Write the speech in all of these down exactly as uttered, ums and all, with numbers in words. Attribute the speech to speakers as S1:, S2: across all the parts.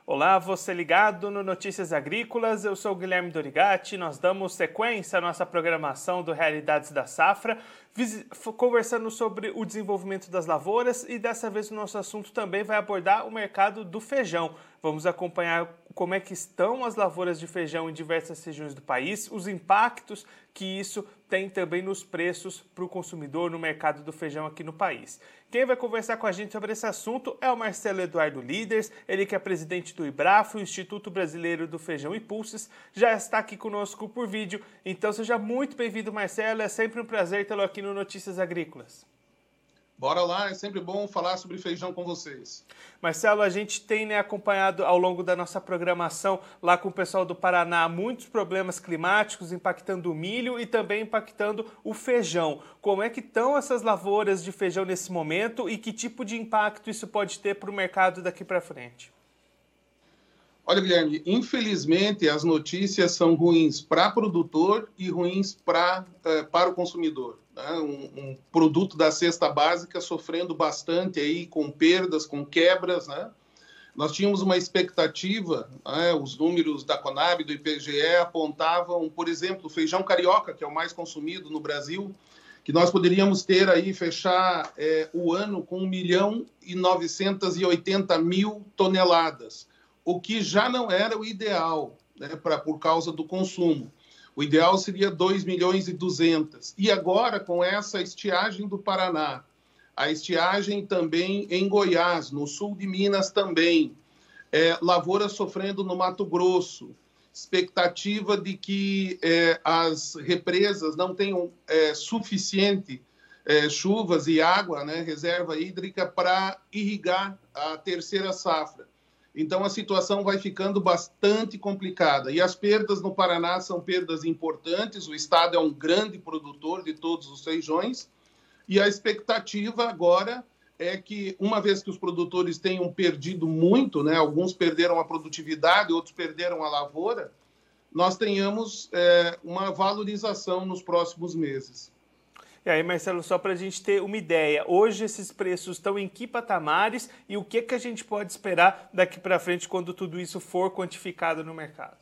S1: Olá, você ligado no Notícias Agrícolas, eu sou o Guilherme Dorigatti, nós damos sequência à nossa programação do Realidades da Safra, conversando sobre o desenvolvimento das lavouras e dessa vez o nosso assunto também vai abordar o mercado do feijão. Vamos acompanhar como é que estão as lavouras de feijão em diversas regiões do país, os impactos que isso tem também nos preços para o consumidor no mercado do feijão aqui no país. Quem vai conversar com a gente sobre esse assunto é o Marcelo Eduardo Líderes, ele que é presidente do IBRAFO, Instituto Brasileiro do Feijão e Pulses, já está aqui conosco por vídeo. Então seja muito bem-vindo, Marcelo, é sempre um prazer tê-lo aqui no Notícias Agrícolas.
S2: Bora lá, é sempre bom falar sobre feijão com vocês.
S1: Marcelo, a gente tem né, acompanhado ao longo da nossa programação lá com o pessoal do Paraná muitos problemas climáticos impactando o milho e também impactando o feijão. Como é que estão essas lavouras de feijão nesse momento e que tipo de impacto isso pode ter para o mercado daqui para frente?
S2: Olha, Guilherme, infelizmente as notícias são ruins para o produtor e ruins pra, uh, para o consumidor. Né? Um, um produto da cesta básica sofrendo bastante aí com perdas, com quebras. Né? Nós tínhamos uma expectativa, né? Os números da Conab, do I P G E apontavam, por exemplo, o feijão carioca, que é o mais consumido no Brasil, que nós poderíamos ter aí, fechar é, o ano com um milhão e novecentos e oitenta mil toneladas. O que já não era o ideal, né, pra, por causa do consumo. O ideal seria dois milhões e duzentos. E agora, com essa estiagem do Paraná, a estiagem também em Goiás, no sul de Minas também, é, lavouras sofrendo no Mato Grosso, expectativa de que é, as represas não tenham é, suficiente é, chuvas e água, né, reserva hídrica, para irrigar a terceira safra. Então, a situação vai ficando bastante complicada. E as perdas no Paraná são perdas importantes. O estado é um grande produtor de todos os feijões. E a expectativa agora é que, uma vez que os produtores tenham perdido muito, né, alguns perderam a produtividade, outros perderam a lavoura, nós tenhamos é, uma valorização nos próximos meses.
S1: E aí, Marcelo, só para a gente ter uma ideia, hoje esses preços estão em que patamares e o que, que a gente pode esperar daqui para frente quando tudo isso for quantificado no mercado?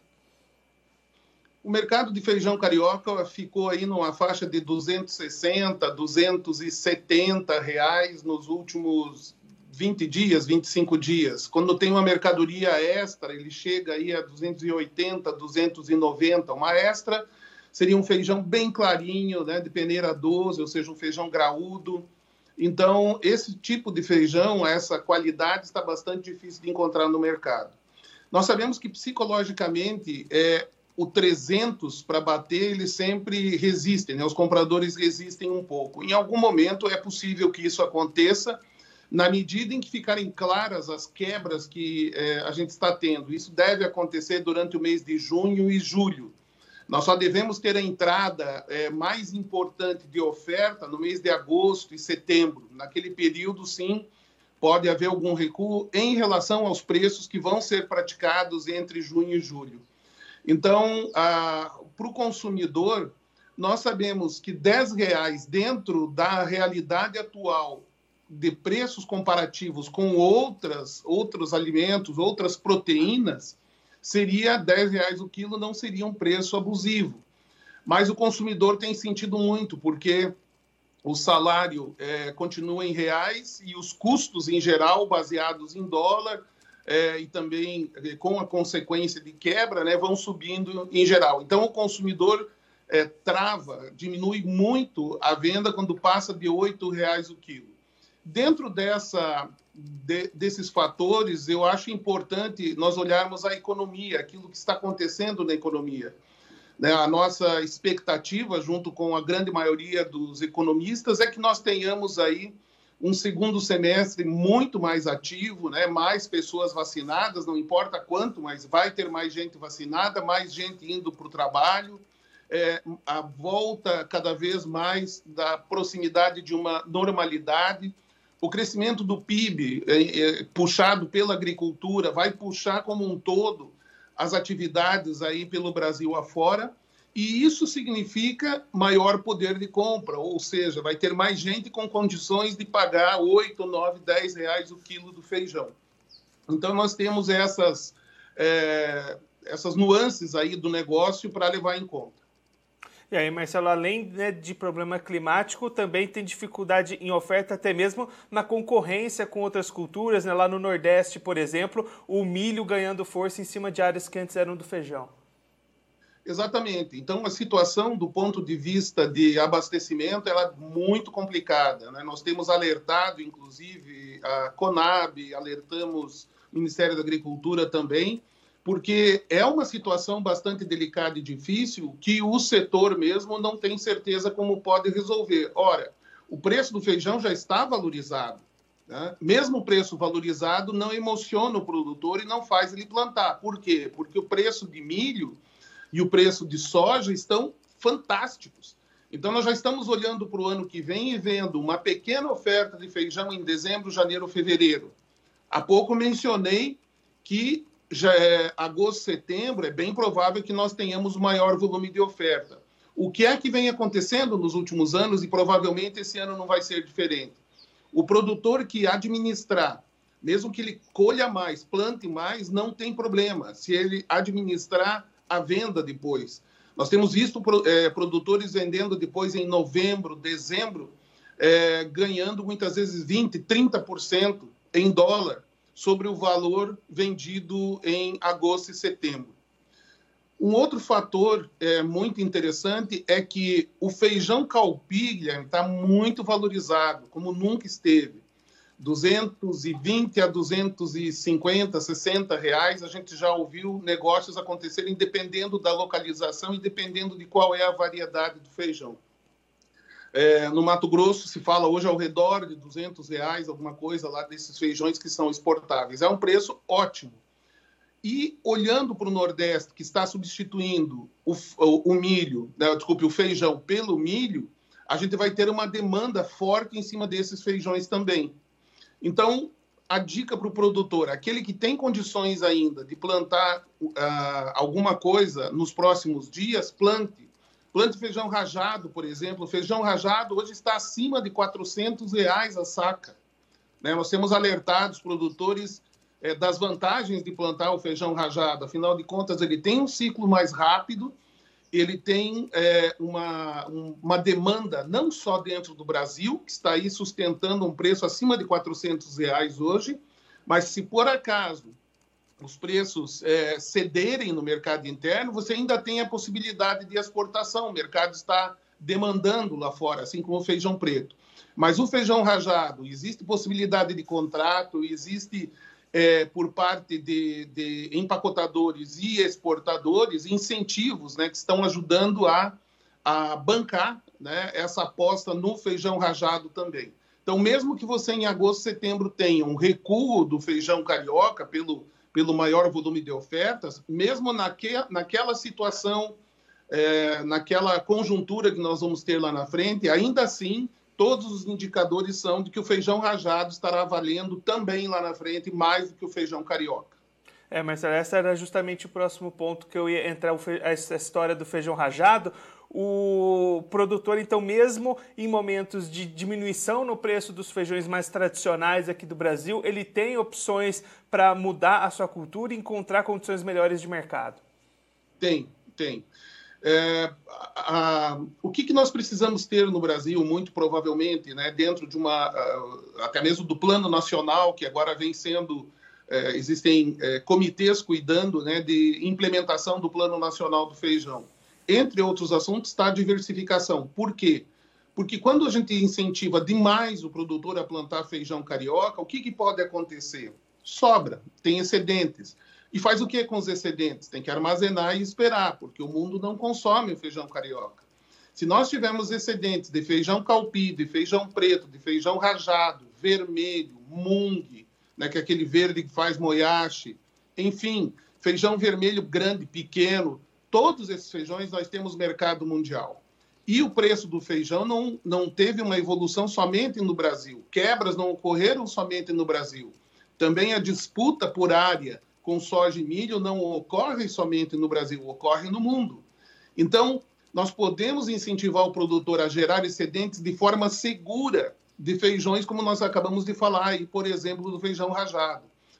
S2: O mercado de feijão carioca ficou aí numa faixa de duzentos e sessenta, duzentos e setenta reais nos últimos vinte dias, vinte e cinco dias. Quando tem uma mercadoria extra, ele chega aí a duzentos e oitenta, duzentos e noventa. Uma extra seria um feijão bem clarinho, né, de peneira doze, ou seja, um feijão graúdo. Então, esse tipo de feijão, essa qualidade, está bastante difícil de encontrar no mercado. Nós sabemos que, psicologicamente, é, o trezentos para bater, eles sempre resistem, né? Os compradores resistem um pouco. Em algum momento, é possível que isso aconteça, na medida em que ficarem claras as quebras que é, a gente está tendo. Isso deve acontecer durante o mês de junho e julho. Nós só devemos ter a entrada é, mais importante de oferta no mês de agosto e setembro. Naquele período, sim, pode haver algum recuo em relação aos preços que vão ser praticados entre junho e julho. Então, para o consumidor, nós sabemos que dez reais dentro da realidade atual de preços comparativos com outras, outros alimentos, outras proteínas, seria dez reais o quilo, não seria um preço abusivo. Mas o consumidor tem sentido muito, porque o salário é, continua em reais e os custos, em geral, baseados em dólar, é, e também é, com a consequência de quebra, né, vão subindo em geral. Então, o consumidor é, trava, diminui muito a venda quando passa de oito reais o quilo. Dentro dessa... De, desses fatores, eu acho importante nós olharmos a economia, aquilo que está acontecendo na economia. Né? A nossa expectativa, junto com a grande maioria dos economistas, é que nós tenhamos aí um segundo semestre muito mais ativo, né? Mais pessoas vacinadas, não importa quanto, mas vai ter mais gente vacinada, mais gente indo para o trabalho, é, a volta cada vez mais da proximidade de uma normalidade. O crescimento do P I B, é, é, puxado pela agricultura, vai puxar como um todo as atividades aí pelo Brasil afora, e isso significa maior poder de compra, ou seja, vai ter mais gente com condições de pagar oito, nove, dez reais o quilo do feijão. Então, nós temos essas, é, essas nuances aí do negócio para levar em conta.
S1: E aí, Marcelo, além, né, de problema climático, também tem dificuldade em oferta, até mesmo na concorrência com outras culturas, né? Lá no Nordeste, por exemplo, o milho ganhando força em cima de áreas que antes eram do feijão.
S2: Exatamente. Então, a situação do ponto de vista de abastecimento ela é muito complicada, né? Nós temos alertado, inclusive, a Conab, alertamos o Ministério da Agricultura também, porque é uma situação bastante delicada e difícil que o setor mesmo não tem certeza como pode resolver. Ora, o preço do feijão já está valorizado, né? Mesmo o preço valorizado não emociona o produtor e não faz ele plantar. Por quê? Porque o preço de milho e o preço de soja estão fantásticos. Então, nós já estamos olhando para o ano que vem e vendo uma pequena oferta de feijão em dezembro, janeiro, fevereiro. Há pouco mencionei que já é agosto, setembro, é bem provável que nós tenhamos maior volume de oferta. O que é que vem acontecendo nos últimos anos, e provavelmente esse ano não vai ser diferente? O produtor que administrar, mesmo que ele colha mais, plante mais, não tem problema. Se ele administrar a venda depois. Nós temos visto é, produtores vendendo depois em novembro, dezembro, é, ganhando muitas vezes vinte por cento, trinta por cento em dólar sobre o valor vendido em agosto e setembro. Um outro fator é, muito interessante é que o feijão caupilha está muito valorizado, como nunca esteve. duzentos e vinte a duzentos e cinquenta, sessenta reais, a gente já ouviu negócios acontecerem dependendo da localização e dependendo de qual é a variedade do feijão. É, no Mato Grosso se fala hoje ao redor de duzentos reais, alguma coisa lá desses feijões que são exportáveis. É um preço ótimo. E olhando para o Nordeste, que está substituindo o, o, o milho, né, desculpe, o feijão pelo milho, a gente vai ter uma demanda forte em cima desses feijões também. Então, a dica para o produtor, aquele que tem condições ainda de plantar uh, alguma coisa nos próximos dias, plante. Plante feijão rajado, por exemplo. O feijão rajado hoje está acima de quatrocentos reais a saca. Né? Nós temos alertado os produtores eh, das vantagens de plantar o feijão rajado. Afinal de contas, ele tem um ciclo mais rápido, ele tem é, uma, uma demanda não só dentro do Brasil, que está aí sustentando um preço acima de quatrocentos reais hoje, mas se por acaso os preços é, cederem no mercado interno, você ainda tem a possibilidade de exportação. O mercado está demandando lá fora, assim como o feijão preto. Mas o feijão rajado, existe possibilidade de contrato, existe... É, por parte de, de empacotadores e exportadores, incentivos, né, que estão ajudando a, a bancar, né, essa aposta no feijão rajado também. Então, mesmo que você em agosto, setembro tenha um recuo do feijão carioca pelo, pelo maior volume de ofertas, mesmo naque, naquela situação, é, naquela conjuntura que nós vamos ter lá na frente, ainda assim, todos os indicadores são de que o feijão rajado estará valendo também lá na frente mais do que o feijão carioca.
S1: É, Marcelo, essa era justamente o próximo ponto que eu ia entrar, essa história do feijão rajado. O produtor, então, mesmo em momentos de diminuição no preço dos feijões mais tradicionais aqui do Brasil, ele tem opções para mudar a sua cultura e encontrar condições melhores de mercado?
S2: Tem, tem. É, a, a, o que, que nós precisamos ter no Brasil, muito provavelmente, né, dentro de uma, a, até mesmo do plano nacional, que agora vem sendo, é, existem é, comitês cuidando, né, de implementação do plano nacional do feijão. Entre outros assuntos está a diversificação. Por quê? Porque quando a gente incentiva demais o produtor a plantar feijão carioca, o que, que pode acontecer? Sobra, tem excedentes. E faz o que com os excedentes? Tem que armazenar e esperar, porque o mundo não consome o feijão carioca. Se nós tivermos excedentes de feijão calpi, de feijão preto, de feijão rajado, vermelho, mung, né, que é aquele verde que faz moyashi, enfim, feijão vermelho grande, pequeno, todos esses feijões nós temos mercado mundial. E o preço do feijão não, não teve uma evolução somente no Brasil. Quebras não ocorreram somente no Brasil. Também a disputa por área com soja e milho não ocorre somente no Brasil, ocorre no mundo. Então, nós podemos incentivar o produtor a gerar excedentes de forma segura de feijões, como nós acabamos de falar, aí, por exemplo, do feijão rajado.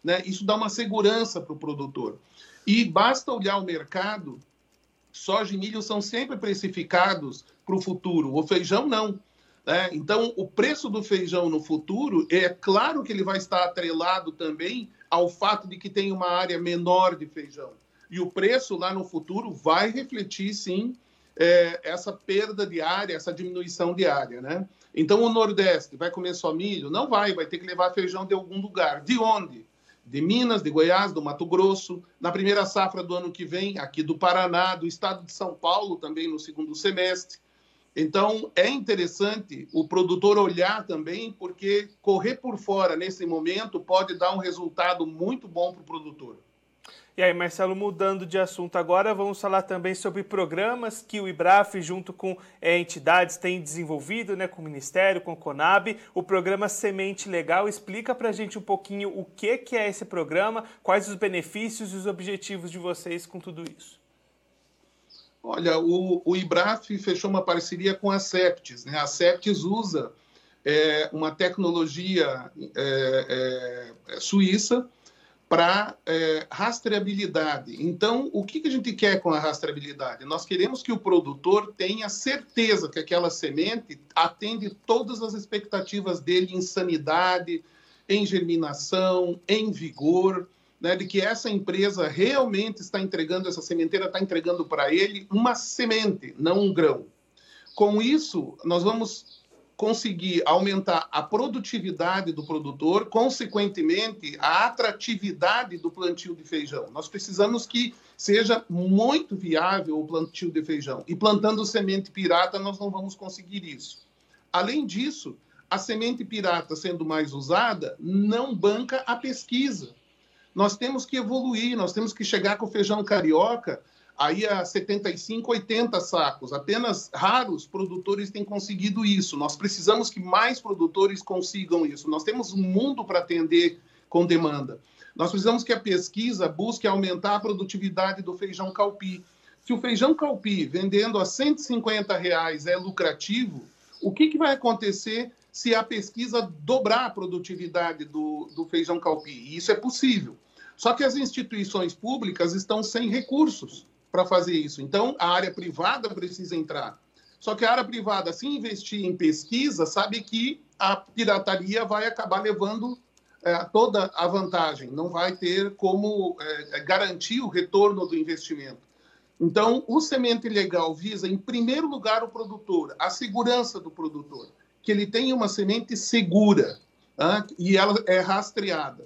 S2: né? Isso dá uma segurança para o produtor. E basta olhar o mercado, soja e milho são sempre precificados para o futuro, o feijão não. Né? Então, o preço do feijão no futuro, é claro que ele vai estar atrelado também ao fato de que tem uma área menor de feijão. E o preço lá no futuro vai refletir, sim, é, essa perda de área, essa diminuição de área. Né? Então, o Nordeste vai comer só milho? Não vai, vai ter que levar feijão de algum lugar. De onde? De Minas, de Goiás, do Mato Grosso, na primeira safra do ano que vem, aqui do Paraná, do estado de São Paulo também no segundo semestre. Então, é interessante o produtor olhar também, porque correr por fora nesse momento pode dar um resultado muito bom para o produtor.
S1: E aí, Marcelo, mudando de assunto agora, vamos falar também sobre programas que o IBRAF, junto com é, entidades, tem desenvolvido, né, com o Ministério, com o CONAB. O programa Semente Legal. Explica para a gente um pouquinho o que, que é esse programa, quais os benefícios e os objetivos de vocês com tudo isso.
S2: Olha, o, o IBRAF fechou uma parceria com a Septis. Né? A Septis usa é, uma tecnologia é, é, suíça para é, rastreabilidade. Então, o que, que a gente quer com a rastreabilidade? Nós queremos que o produtor tenha certeza que aquela semente atende todas as expectativas dele em sanidade, em germinação, em vigor, né, de que essa empresa realmente está entregando, essa sementeira está entregando para ele uma semente, não um grão. Com isso, nós vamos conseguir aumentar a produtividade do produtor, consequentemente, a atratividade do plantio de feijão. Nós precisamos que seja muito viável o plantio de feijão. E plantando semente pirata, nós não vamos conseguir isso. Além disso, a semente pirata sendo mais usada, não banca a pesquisa. Nós temos que evoluir, nós temos que chegar com o feijão carioca aí a setenta e cinco, oitenta sacos. Apenas raros produtores têm conseguido isso. Nós precisamos que mais produtores consigam isso. Nós temos um mundo para atender com demanda. Nós precisamos que a pesquisa busque aumentar a produtividade do feijão calpi. Se o feijão calpi vendendo a cento e cinquenta reais é lucrativo, o que, que vai acontecer se a pesquisa dobrar a produtividade do, do feijão calpi? E isso é possível. Só que as instituições públicas estão sem recursos para fazer isso. Então, a área privada precisa entrar. Só que a área privada, se investir em pesquisa, sabe que a pirataria vai acabar levando é, toda a vantagem. Não vai ter como é, garantir o retorno do investimento. Então, o Semente Legal visa, em primeiro lugar, o produtor, a segurança do produtor, que ele tenha uma semente segura, tá? E ela é rastreada.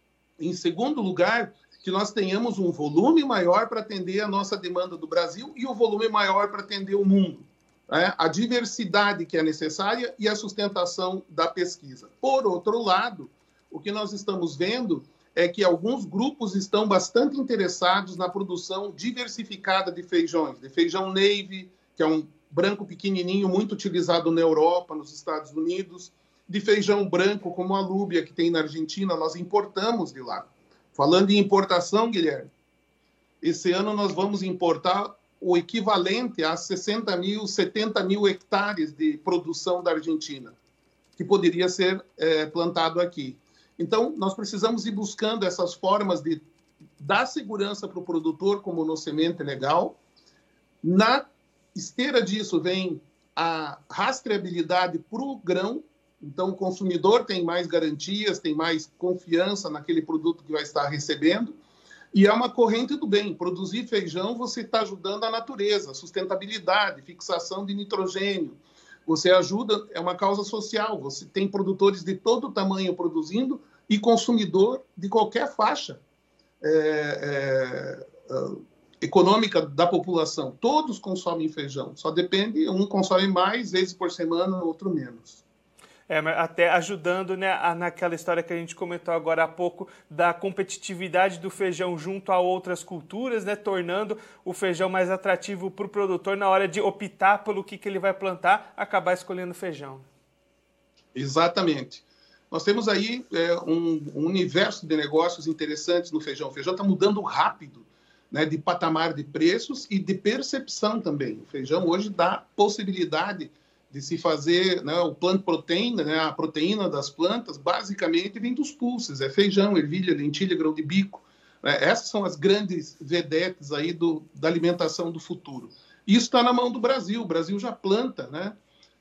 S2: Em segundo lugar, que nós tenhamos um volume maior para atender a nossa demanda do Brasil e um volume maior para atender o mundo. Né? A diversidade que é necessária e a sustentação da pesquisa. Por outro lado, o que nós estamos vendo é que alguns grupos estão bastante interessados na produção diversificada de feijões, de feijão navy, que é um branco pequenininho, muito utilizado na Europa, nos Estados Unidos, de feijão branco, como a Lúbia, que tem na Argentina, nós importamos de lá. Falando em importação, Guilherme, esse ano nós vamos importar o equivalente a sessenta mil, setenta mil hectares de produção da Argentina, que poderia ser é, plantado aqui. Então, nós precisamos ir buscando essas formas de dar segurança para o produtor, como no Semente Legal. Na esteira disso vem a rastreabilidade para o grão. Então, o consumidor tem mais garantias, tem mais confiança naquele produto que vai estar recebendo. E é uma corrente do bem. Produzir feijão, você está ajudando a natureza, sustentabilidade, fixação de nitrogênio. Você ajuda, é uma causa social. Você tem produtores de todo tamanho produzindo e consumidor de qualquer faixa é, é, econômica da população. Todos consomem feijão. Só depende, um consome mais vezes por semana, outro menos.
S1: É, até ajudando, né, a, naquela história que a gente comentou agora há pouco, da competitividade do feijão junto a outras culturas, né, tornando o feijão mais atrativo para o produtor na hora de optar pelo que, que ele vai plantar, acabar escolhendo feijão.
S2: Exatamente. Nós temos aí é, um, um universo de negócios interessantes no feijão. O feijão está mudando rápido, né, de patamar de preços e de percepção também. O feijão hoje dá possibilidade de se fazer, né, o plant protein, né, a proteína das plantas, basicamente vem dos pulses, é feijão, ervilha, lentilha, grão de bico. Né? Essas são as grandes vedetes aí do, da alimentação do futuro. Isso está na mão do Brasil. O Brasil já planta, né,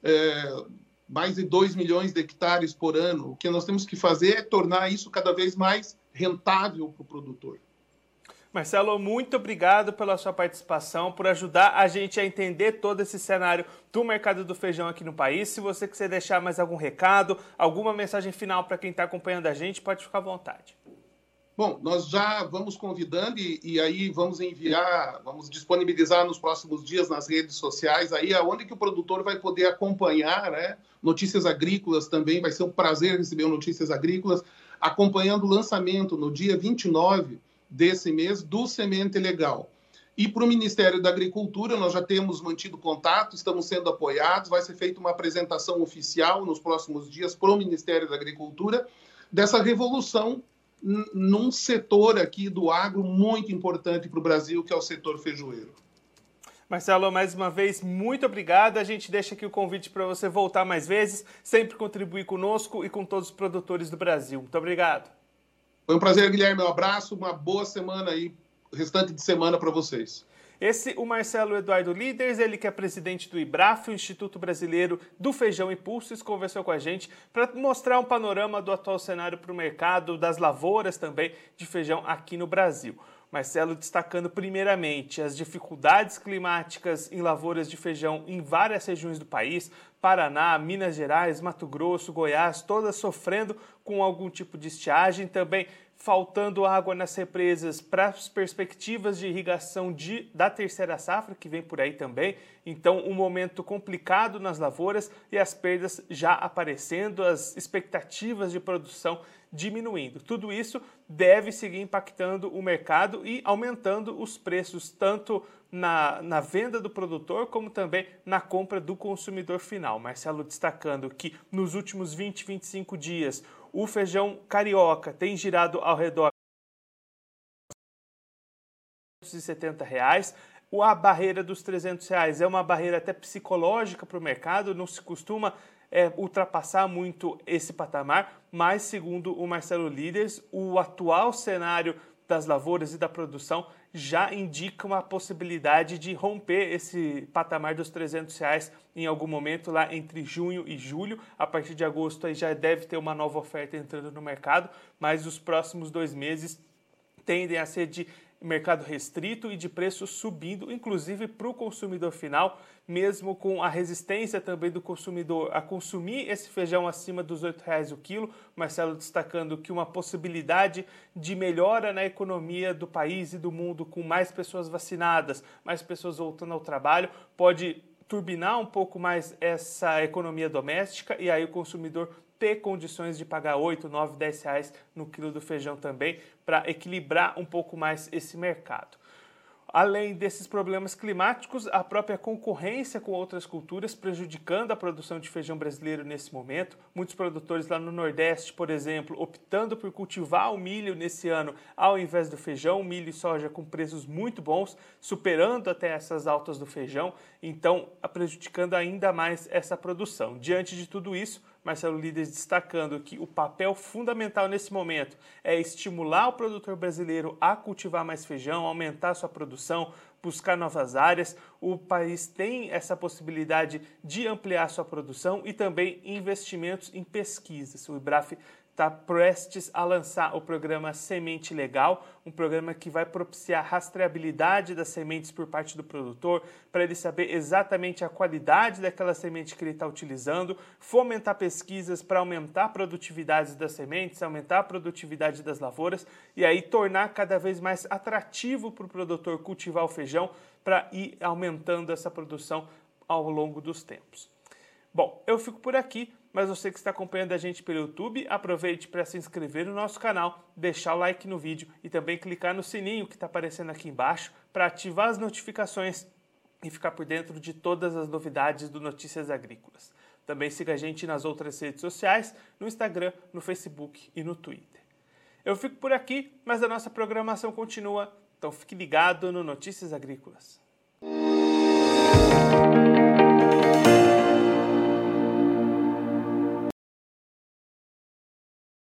S2: é, mais de dois milhões de hectares por ano. O que nós temos que fazer é tornar isso cada vez mais rentável para o produtor.
S1: Marcelo, muito obrigado pela sua participação, por ajudar a gente a entender todo esse cenário do mercado do feijão aqui no país. Se você quiser deixar mais algum recado, alguma mensagem final para quem está acompanhando a gente, pode ficar à vontade.
S2: Bom, nós já vamos convidando e, e aí vamos enviar, vamos disponibilizar nos próximos dias nas redes sociais, aí aonde que o produtor vai poder acompanhar, né? Notícias Agrícolas também, vai ser um prazer receber o Notícias Agrícolas, acompanhando o lançamento no dia vinte e nove desse mês do Semente Legal. E para o Ministério da Agricultura, nós já temos mantido contato, estamos sendo apoiados, vai ser feita uma apresentação oficial nos próximos dias para o Ministério da Agricultura dessa revolução num setor aqui do agro muito importante para o Brasil, que é o setor feijoeiro.
S1: Marcelo, mais uma vez, muito obrigado. A gente deixa aqui o convite para você voltar mais vezes, sempre contribuir conosco e com todos os produtores do Brasil. Muito obrigado.
S2: Foi um prazer, Guilherme. Um abraço, uma boa semana aí, restante de semana para vocês.
S1: Esse, o Marcelo Eduardo Líderes, ele que é presidente do IBRAF, o Instituto Brasileiro do Feijão e Pulses, conversou com a gente para mostrar um panorama do atual cenário para o mercado, das lavouras também de feijão aqui no Brasil. Marcelo destacando primeiramente as dificuldades climáticas em lavouras de feijão em várias regiões do país, Paraná, Minas Gerais, Mato Grosso, Goiás, todas sofrendo com algum tipo de estiagem, também faltando água nas represas para as perspectivas de irrigação de, da terceira safra, que vem por aí também. Então, um momento complicado nas lavouras e as perdas já aparecendo, as expectativas de produção diminuindo. Tudo isso deve seguir impactando o mercado e aumentando os preços, tanto na, na venda do produtor, como também na compra do consumidor final. Marcelo destacando que nos últimos vinte, vinte e cinco dias, o feijão carioca tem girado ao redor de duzentos e setenta reais. A barreira dos trezentos reais é uma barreira até psicológica para o mercado, não se costuma é, ultrapassar muito esse patamar, mas segundo o Marcelo Líderes, o atual cenário das lavouras e da produção já indica uma possibilidade de romper esse patamar dos trezentos reais em algum momento lá entre junho e julho. A partir de agosto aí já deve ter uma nova oferta entrando no mercado, mas os próximos dois meses tendem a ser de mercado restrito e de preço subindo, inclusive para o consumidor final, mesmo com a resistência também do consumidor a consumir esse feijão acima dos oito reais o quilo. Marcelo destacando que uma possibilidade de melhora na economia do país e do mundo, com mais pessoas vacinadas, mais pessoas voltando ao trabalho, pode turbinar um pouco mais essa economia doméstica e aí o consumidor ter condições de pagar oito, nove, dez reais no quilo do feijão também, para equilibrar um pouco mais esse mercado. Além desses problemas climáticos, a própria concorrência com outras culturas prejudicando a produção de feijão brasileiro nesse momento. Muitos produtores lá no Nordeste, por exemplo, optando por cultivar o milho nesse ano ao invés do feijão, milho e soja com preços muito bons, superando até essas altas do feijão, então prejudicando ainda mais essa produção. Diante de tudo isso, Marcelo Líderes destacando que o papel fundamental nesse momento é estimular o produtor brasileiro a cultivar mais feijão, aumentar sua produção, buscar novas áreas. O país tem essa possibilidade de ampliar sua produção e também investimentos em pesquisas. O IBRAF está prestes a lançar o programa Semente Legal, um programa que vai propiciar rastreabilidade das sementes por parte do produtor, para ele saber exatamente a qualidade daquela semente que ele está utilizando, fomentar pesquisas para aumentar a produtividade das sementes, aumentar a produtividade das lavouras e aí tornar cada vez mais atrativo para o produtor cultivar o feijão para ir aumentando essa produção ao longo dos tempos. Bom, eu fico por aqui, mas você que está acompanhando a gente pelo YouTube, aproveite para se inscrever no nosso canal, deixar o like no vídeo e também clicar no sininho que está aparecendo aqui embaixo para ativar as notificações e ficar por dentro de todas as novidades do Notícias Agrícolas. Também siga a gente nas outras redes sociais, no Instagram, no Facebook e no Twitter. Eu fico por aqui, mas a nossa programação continua, então fique ligado no Notícias Agrícolas.